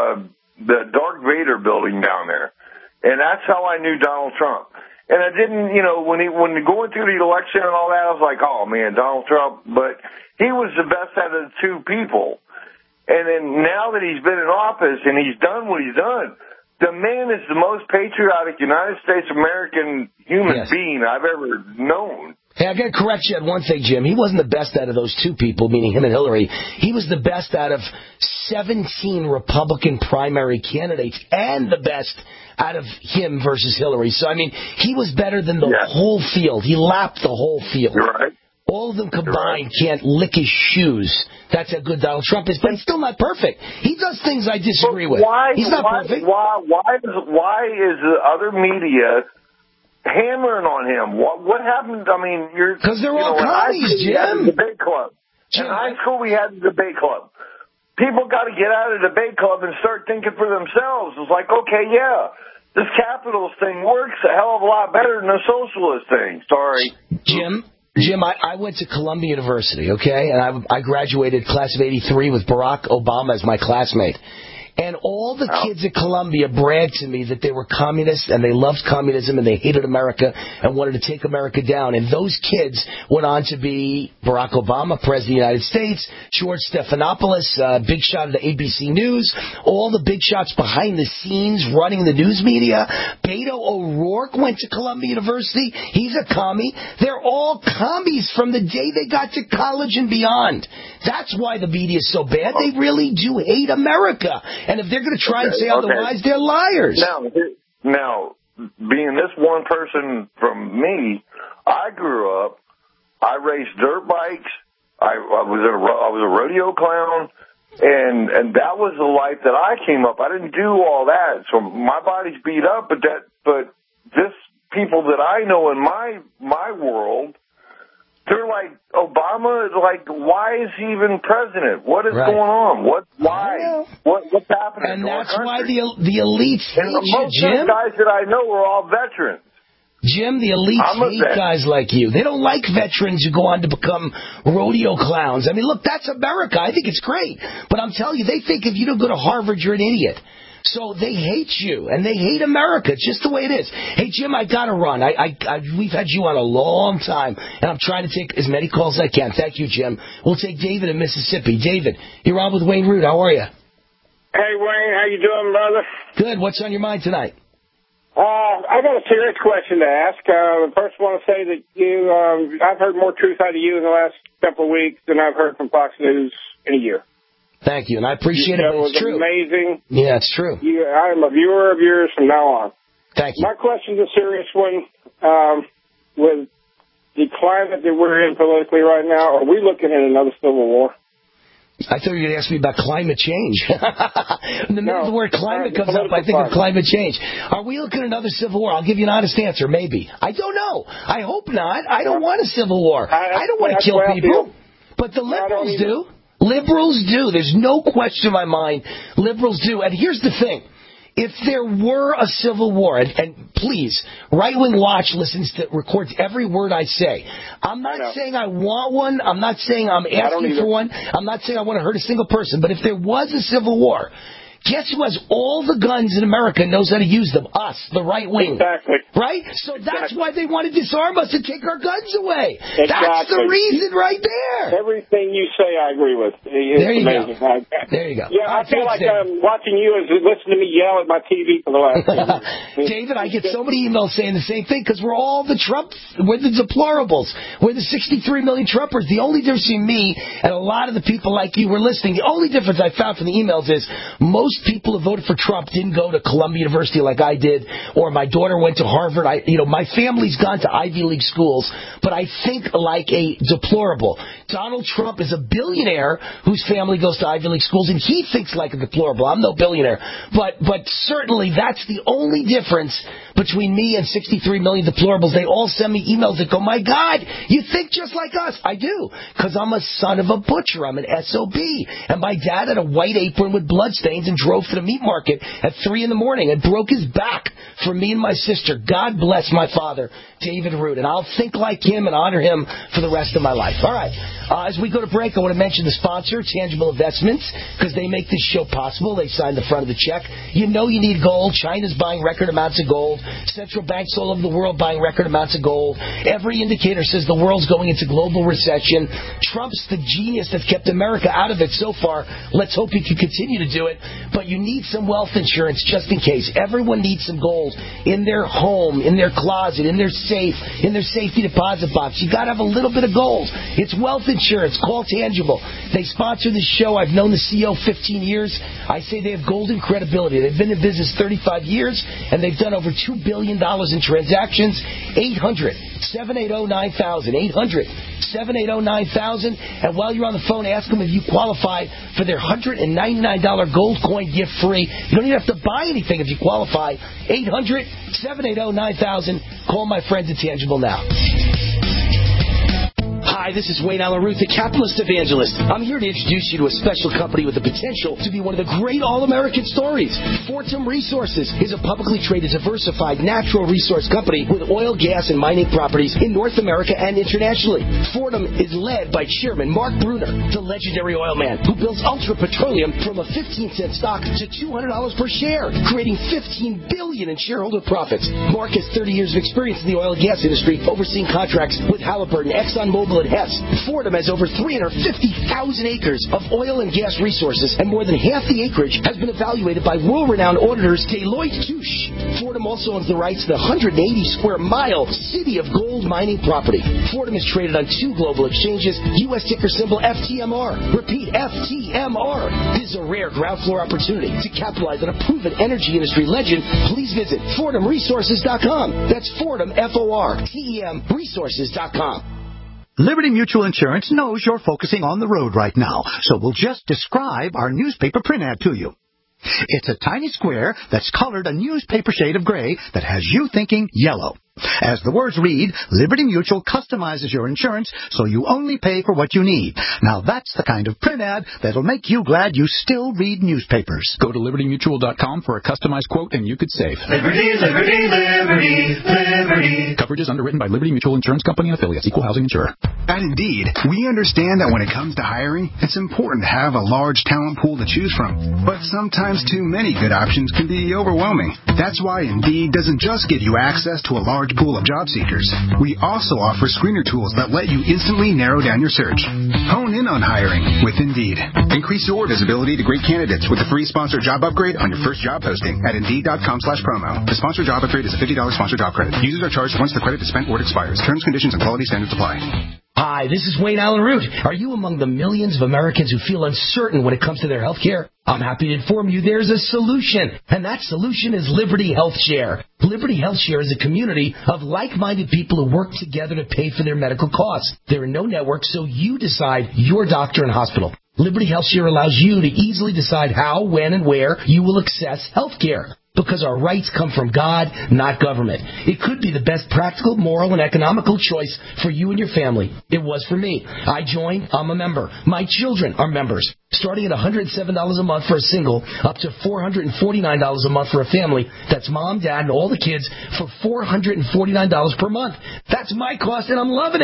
the Darth Vader building down there, and that's how I knew Donald Trump. And I didn't, when going through the election and all that, I was like, oh man, Donald Trump. But he was the best out of the two people. And then now that he's been in office and he's done what he's done, the man is the most patriotic United States American human being I've ever known. Hey, I got to correct you on one thing, Jim. He wasn't the best out of those two people, meaning him and Hillary. He was the best out of 17 Republican primary candidates and the best out of him versus Hillary. So, I mean, he was better than the whole field. He lapped the whole field. You're right. All of them combined can't lick his shoes. That's how good Donald Trump is. But he's still not perfect. He does things I disagree with. He's not perfect. Why is the other media hammering on him? What happened? I mean, because they're all commies, Jim. Debate club. In high school, we had the debate club. People got to get out of the debate club and start thinking for themselves. It's like, okay, this capitalist thing works a hell of a lot better than the socialist thing. Sorry, Jim, I went to Columbia University, okay, and I graduated class of '83 with Barack Obama as my classmate. And all the kids at Columbia bragged to me that they were communists and they loved communism and they hated America and wanted to take America down. And those kids went on to be Barack Obama, President of the United States, George Stephanopoulos, big shot of the ABC News, all the big shots behind the scenes running the news media. Beto O'Rourke went to Columbia University. He's a commie. They're all commies from the day they got to college and beyond. That's why the media is so bad. They really do hate America. And if they're going to try and say otherwise, they're liars. Now, being this one person from me, I grew up, I raced dirt bikes, I was a rodeo clown, and that was the life that I came up. I didn't do all that, so my body's beat up, but this people that I know in my world, they're like, Obama, like, why is he even president? What is going on? Why? What's happening? And that's why the elites hate you, Jim. Most of the guys that I know are all veterans. Jim, the elites hate guys like you. They don't like veterans who go on to become rodeo clowns. I mean, look, that's America. I think it's great. But I'm telling you, they think if you don't go to Harvard, you're an idiot. So they hate you, and they hate America. It's just the way it is. Hey, Jim, I got to run. We've had you on a long time, and I'm trying to take as many calls as I can. Thank you, Jim. We'll take David in Mississippi. David, you're on with Wayne Root. How are you? Hey, Wayne. How you doing, brother? Good. What's on your mind tonight? I got a serious question to ask. First, I want to say that I've heard more truth out of you in the last couple of weeks than I've heard from Fox News in a year. Thank you, and I appreciate it, but it's true. Amazing. Yeah, it's true. I am a viewer of yours from now on. Thank you. My question's a serious one. With the climate that we're in politically right now, are we looking at another civil war? I thought you were going to ask me about climate change. In the middle of the word climate comes up, I think of climate change. Are we looking at another civil war? I'll give you an honest answer, maybe. I don't know. I hope not. I don't want a civil war. I don't want to kill people. But the liberals do. Liberals do. There's no question in my mind. Liberals do. And here's the thing. If there were a civil war, and please, Right Wing Watch records every word I say. I'm not saying I want one. I'm not saying I'm asking for one. I'm not saying I want to hurt a single person. But if there was a civil war, Guess who has all the guns in America and knows how to use them? Us, the right wing. Exactly. Right? So that's why they want to disarm us and take our guns away. Exactly. That's the reason right there. Everything you say, I agree with. There you amazing. go. There you go. Yeah, I feel like I'm watching you as listening to me yell at my TV for the last few years. David, I get so many emails saying the same thing because we're all the Trump, we're the deplorables. We're the 63 million Trumpers. The only difference between me and a lot of the people like you who are listening, the only difference I found from the emails is most people who voted for Trump didn't go to Columbia University like I did, or my daughter went to Harvard. My family's gone to Ivy League schools, but I think like a deplorable. Donald Trump is a billionaire whose family goes to Ivy League schools, and he thinks like a deplorable. I'm no billionaire. But certainly that's the only difference between me and 63 million deplorables. They all send me emails that go, my God, you think just like us. I do, because I'm a son of a butcher. I'm an SOB. And my dad had a white apron with bloodstains and drove to the meat market at 3 a.m. and broke his back for me and my sister. God bless my father, David Root. And I'll think like him and honor him for the rest of my life. All right. As we go to break, I want to mention the sponsor, Tangible Investments, because they make this show possible. They sign the front of the check. You know you need gold. China's buying record amounts of gold. Central banks all over the world buying record amounts of gold. Every indicator says the world's going into global recession. Trump's the genius that's kept America out of it so far. Let's hope he can continue to do it. But you need some wealth insurance just in case. Everyone needs some gold in their home, in their closet, in their safe, in their safety deposit box. You got to have a little bit of gold. It's wealth insurance. Call Tangible. They sponsor this show. I've known the CEO 15 years. I say they have golden credibility. They've been in business 35 years, and they've done over $2 billion in transactions. 800-780-9000. 800-780-9000. And while you're on the phone, ask them if you qualify for their $199 gold coin gift free. You don't even have to buy anything if you qualify. 800-780-9000. Call my friends at Tangible now. Hi, this is Wayne Allen Root, the capitalist evangelist. I'm here to introduce you to a special company with the potential to be one of the great all-American stories. Fortum Resources is a publicly traded, diversified natural resource company with oil, gas, and mining properties in North America and internationally. Fortum is led by Chairman Mark Bruner, the legendary oil man who builds Ultra Petroleum from a 15-cent stock to $200 per share, creating $15 billion in shareholder profits. Mark has 30 years of experience in the oil and gas industry, overseeing contracts with Halliburton, ExxonMobil, and Hess. Fortum has over 350,000 acres of oil and gas resources, and more than half the acreage has been evaluated by world-renowned auditors Deloitte Touche. Fortum also owns the rights to the 180-square-mile city of gold mining property. Fortum is traded on 2 global exchanges, U.S. ticker symbol FTMR. Repeat, FTMR. This is a rare ground floor opportunity to capitalize on a proven energy industry legend. Please visit FortumResources.com. That's Fortum, F-O-R-T-E-M, Resources.com. Liberty Mutual Insurance knows you're focusing on the road right now, so we'll just describe our newspaper print ad to you. It's a tiny square that's colored a newspaper shade of gray that has you thinking yellow. As the words read, Liberty Mutual customizes your insurance so you only pay for what you need. Now that's the kind of print ad that'll make you glad you still read newspapers. Go to LibertyMutual.com for a customized quote and you could save. Liberty, liberty, liberty, liberty. Coverage is underwritten by Liberty Mutual Insurance Company and affiliates. Equal housing insurer. At Indeed, we understand that when it comes to hiring, it's important to have a large talent pool to choose from. But sometimes too many good options can be overwhelming. That's why Indeed doesn't just give you access to a large pool of job seekers. We also offer screener tools that let you instantly narrow down your search. Hone in on hiring with Indeed. Increase your visibility to great candidates with a free sponsored job upgrade on your first job posting at Indeed.com/promo. The sponsored job upgrade is a $50 sponsored job credit. Users are charged once the credit is spent or it expires. Terms, conditions, and quality standards apply. Hi, this is Wayne Allen Root. Are you among the millions of Americans who feel uncertain when it comes to their health care? I'm happy to inform you there's a solution, and that solution is Liberty Health Share. Liberty Health Share is a community of like-minded people who work together to pay for their medical costs. There are no networks, so you decide your doctor and hospital. Liberty Health Share allows you to easily decide how, when, and where you will access health care. Because our rights come from God, not government. It could be the best practical, moral, and economical choice for you and your family. It was for me. I joined. I'm a member. My children are members. Starting at $107 a month for a single, up to $449 a month for a family. That's mom, dad, and all the kids for $449 per month. That's my cost, and I'm loving it.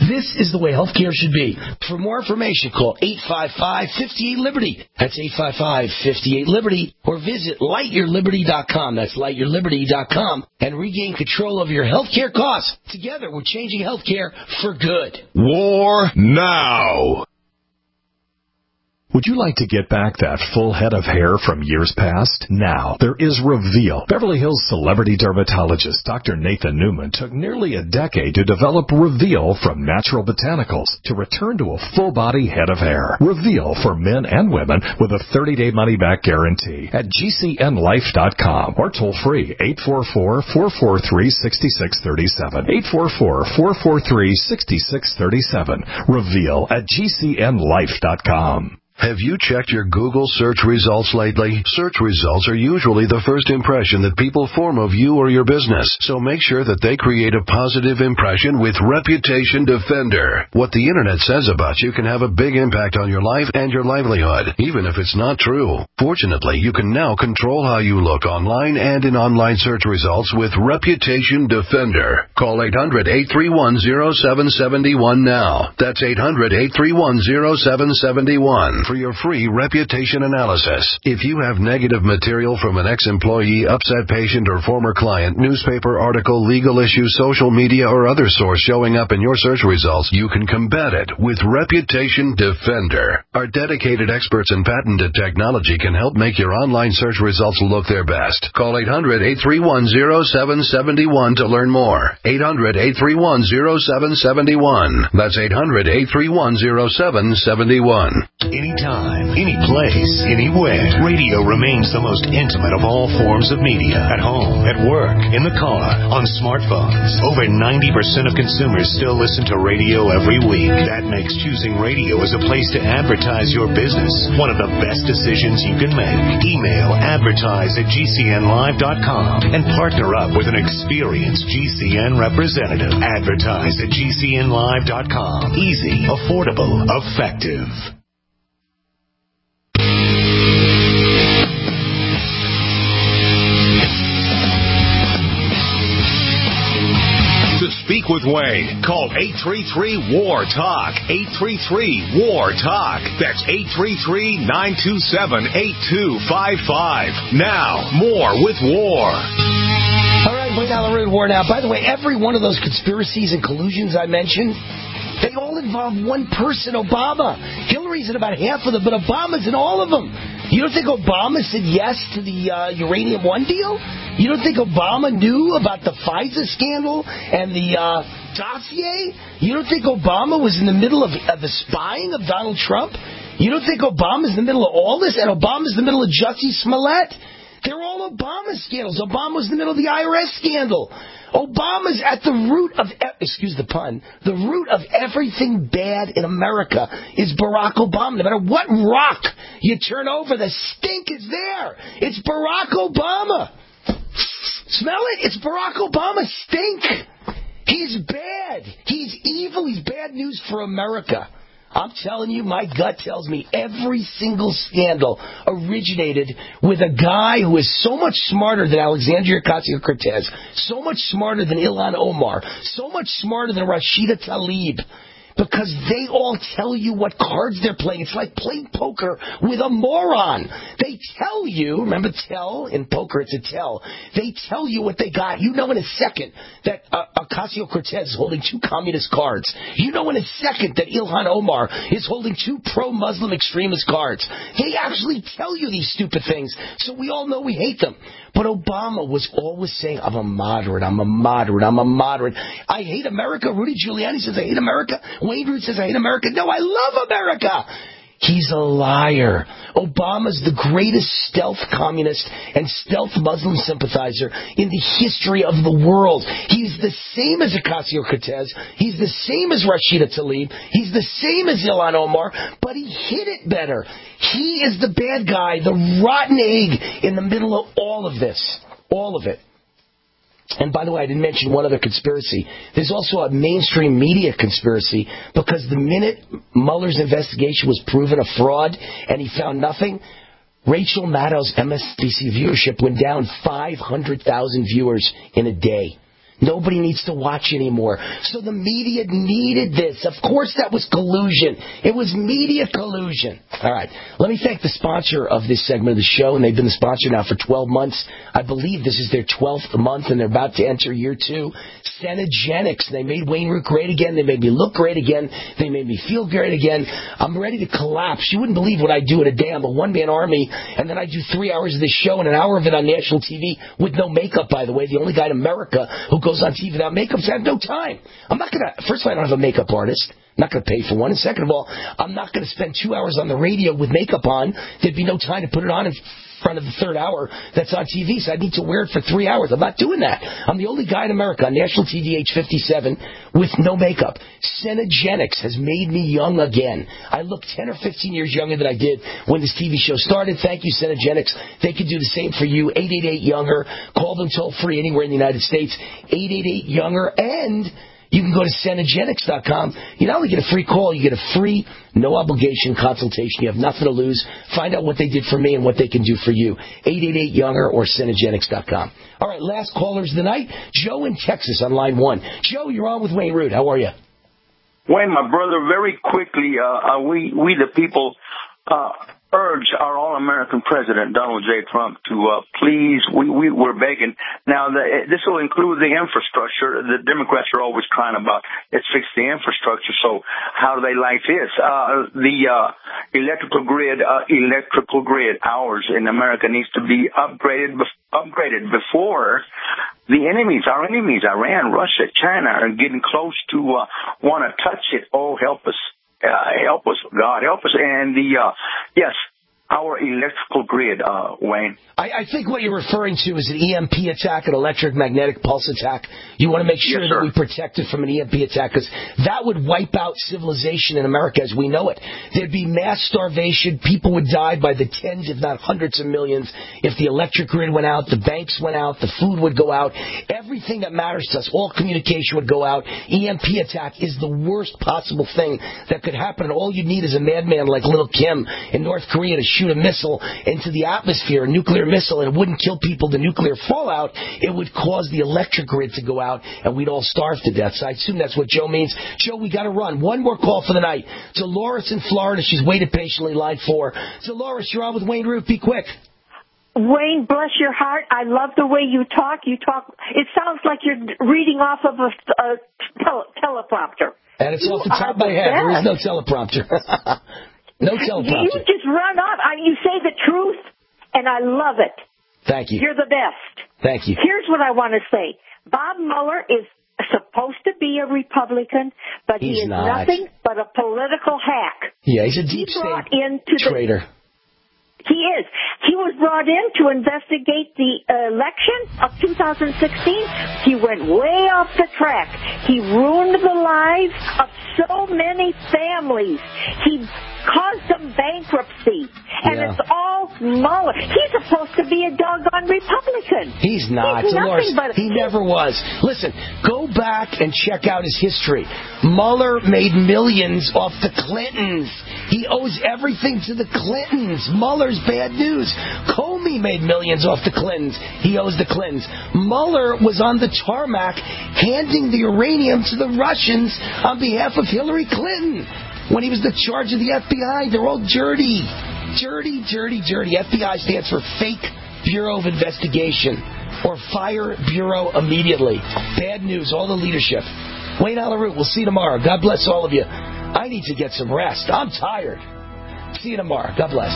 This is the way healthcare should be. For more information, call 855-58-LIBERTY. That's 855-58-LIBERTY. Or visit lightyourliberty.com. That's lightyourliberty.com. And regain control of your healthcare costs. Together, we're changing healthcare for good. War now. Would you like to get back that full head of hair from years past? Now, there is Reveal. Beverly Hills celebrity dermatologist Dr. Nathan Newman took nearly a decade to develop Reveal from natural botanicals to return to a full-body head of hair. Reveal for men and women with a 30-day money-back guarantee at GCNlife.com or toll-free 844-443-6637. 844-443-6637. Reveal at GCNlife.com. Have you checked your Google search results lately? Search results are usually the first impression that people form of you or your business, so make sure that they create a positive impression with Reputation Defender. What the internet says about you can have a big impact on your life and your livelihood, even if it's not true. Fortunately, you can now control how you look online and in online search results with Reputation Defender. Call 800-831-0771 now. That's 800-831-0771. For your free reputation analysis. If you have negative material from an ex-employee, upset patient, or former client, newspaper article, legal issue, social media, or other source showing up in your search results, you can combat it with Reputation Defender. Our dedicated experts in patented technology can help make your online search results look their best. Call 800-831-0771 to learn more. 800-831-0771. That's 800-831-0771. Anytime, any place, anywhere. Radio remains the most intimate of all forms of media. At home, at work, in the car, on smartphones. Over 90% of consumers still listen to radio every week. That makes choosing radio as a place to advertise your business one of the best decisions you can make. Email advertise@GCNlive.com and partner up with an experienced GCN representative. Advertise at GCNlive.com. Easy, affordable, effective. To speak with Wayne, call 833-WAR-TALK. 833-WAR-TALK. That's 833-927-8255. Now, more with War. All right, we're down the road, War now. By the way, every one of those conspiracies and collusions I mentioned, they all involve one person, Obama. Hillary's in about half of them, but Obama's in all of them. You don't think Obama said yes to the Uranium One deal? You don't think Obama knew about the FISA scandal and the dossier? You don't think Obama was in the middle of the spying of Donald Trump? You don't think Obama's in the middle of all this? And Obama's in the middle of Jussie Smollett? They're all Obama scandals. Obama was in the middle of the IRS scandal. Obama's at the root of, excuse the pun, the root of everything bad in America is Barack Obama. No matter what rock you turn over, the stink is there. It's Barack Obama. Smell it? It's Barack Obama's stink. He's bad. He's evil. He's bad news for America. I'm telling you, my gut tells me every single scandal originated with a guy who is so much smarter than Alexandria Ocasio-Cortez, so much smarter than Ilhan Omar, so much smarter than Rashida Tlaib. Because they all tell you what cards they're playing. It's like playing poker with a moron. They tell you, remember tell? In poker, it's a tell. They tell you what they got. You know in a second that Ocasio-Cortez is holding 2 communist cards. You know in a second that Ilhan Omar is holding 2 pro-Muslim extremist cards. They actually tell you these stupid things, so we all know we hate them. But Obama was always saying, I'm a moderate, I'm a moderate, I'm a moderate. I hate America. Rudy Giuliani says, I hate America. Wayne Root says, I hate America. No, I love America. He's a liar. Obama's the greatest stealth communist and stealth Muslim sympathizer in the history of the world. He's the same as Ocasio-Cortez. He's the same as Rashida Tlaib. He's the same as Ilhan Omar, but he hid it better. He is the bad guy, the rotten egg in the middle of all of this. All of it. And by the way, I didn't mention one other conspiracy. There's also a mainstream media conspiracy because the minute Mueller's investigation was proven a fraud and he found nothing, Rachel Maddow's MSNBC viewership went down 500,000 viewers in a day. Nobody needs to watch anymore. So the media needed this. Of course that was collusion. It was media collusion. All right. Let me thank the sponsor of this segment of the show, and they've been the sponsor now for 12 months. I believe this is their 12th month, and they're about to enter year 2. Cenegenics. They made Wayne Root great again. They made me look great again. They made me feel great again. I'm ready to collapse. You wouldn't believe what I do in a day. I'm a one-man army, and then I do 3 hours of this show and an hour of it on national TV with no makeup, by the way. The only guy in America who goes on TV without makeup, so I have no time. I'm not going to, first of all, I don't have a makeup artist. I'm not going to pay for one. And second of all, I'm not going to spend 2 hours on the radio with makeup on. There'd be no time to put it on in front of the third hour that's on TV, so I need to wear it for 3 hours. I'm not doing that. I'm the only guy in America on national TV, age 57, with no makeup. Cenegenics has made me young again. I look 10 or 15 years younger than I did when this TV show started. Thank you, Cenegenics. They can do the same for you. 888-YOUNGER. Call them toll-free anywhere in the United States. 888-YOUNGER. And you can go to Cenegenics.com. You not only get a free call, you get a free, no-obligation consultation. You have nothing to lose. Find out what they did for me and what they can do for you. 888-YOUNGER or Cenegenics.com. All right, last callers of the night. Joe in Texas on line 1. Joe, you're on with Wayne Root. How are you? Wayne, my brother, very quickly, we the people urge our all-American president, Donald J. Trump, to please, we're begging. Now, this will include the infrastructure. The Democrats are always crying about, let's fix the infrastructure. So how do they like this? The electrical grid ours in America needs to be upgraded before the enemies, our enemies, Iran, Russia, China, are getting close to want to touch it. Oh, help us. Help us, God, help us. And yes, our electrical grid, Wayne. I think what you're referring to is an EMP attack, an electromagnetic pulse attack. You want to make sure that we protect it from an EMP attack, because that would wipe out civilization in America as we know it. There'd be mass starvation. People would die by the tens, if not hundreds of millions, if the electric grid went out, the banks went out, the food would go out. Everything that matters to us, all communication would go out. EMP attack is the worst possible thing that could happen, and all you need is a madman like Little Kim in North Korea to shoot a missile into the atmosphere, a nuclear missile, and it wouldn't kill people, the nuclear fallout. It would cause the electric grid to go out, and we'd all starve to death. So I assume that's what Joe means. Joe, we got to run. One more call for the night. Dolores in Florida. She's waited patiently, line 4. Dolores, you're on with Wayne Root. Be quick. Wayne, bless your heart. I love the way you talk. It sounds like you're reading off of a teleprompter. And it's off the top of my head. There is no teleprompter. No teleprompter. You just run up. You say the truth, and I love it. Thank you. You're the best. Thank you. Here's what I want to say. Bob Mueller is supposed to be a Republican, but he is nothing but a political hack. Yeah, he's a deep state traitor. He is. He was brought in to investigate the election of 2016. He went way off the track. He ruined the lives of so many families. He caused them bankruptcy. And it's all Mueller. He's supposed to be a doggone Republican. He's not. He's Dolores, nothing but he never was. Listen, go back and check out his history. Mueller made millions off the Clintons. He owes everything to the Clintons. Mueller's bad news. Comey made millions off the Clintons. He owes the Clintons. Mueller was on the tarmac handing the uranium to the Russians on behalf of Hillary Clinton when he was the charge of the FBI. They're all dirty. Dirty, dirty, dirty. FBI stands for Fake Bureau of Investigation, or Fire Bureau immediately. Bad news, all the leadership. Wayne Allyn Root, we'll see you tomorrow. God bless all of you. I need to get some rest. I'm tired. See you tomorrow. God bless.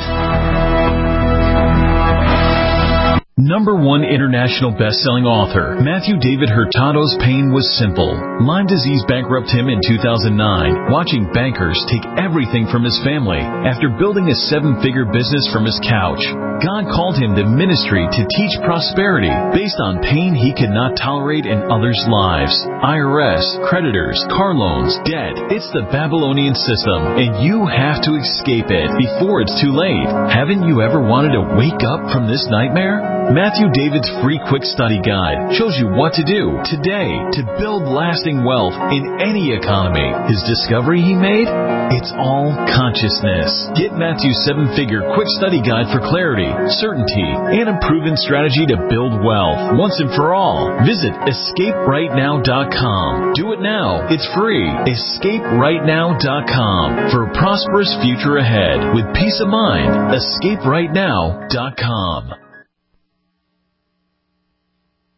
#1 international best-selling author, Matthew David Hurtado's pain was simple. Lyme disease bankrupted him in 2009, watching bankers take everything from his family after building a 7-figure business from his couch. God called him to ministry to teach prosperity based on pain he could not tolerate in others' lives. IRS, creditors, car loans, debt. It's the Babylonian system, and you have to escape it before it's too late. Haven't you ever wanted to wake up from this nightmare? Matthew David's free quick study guide shows you what to do today to build lasting wealth in any economy. His discovery he made? It's all consciousness. Get Matthew's 7-figure quick study guide for clarity, certainty, and a proven strategy to build wealth once and for all. Visit EscapeRightNow.com. Do it now. It's free. EscapeRightNow.com for a prosperous future ahead with peace of mind. EscapeRightNow.com.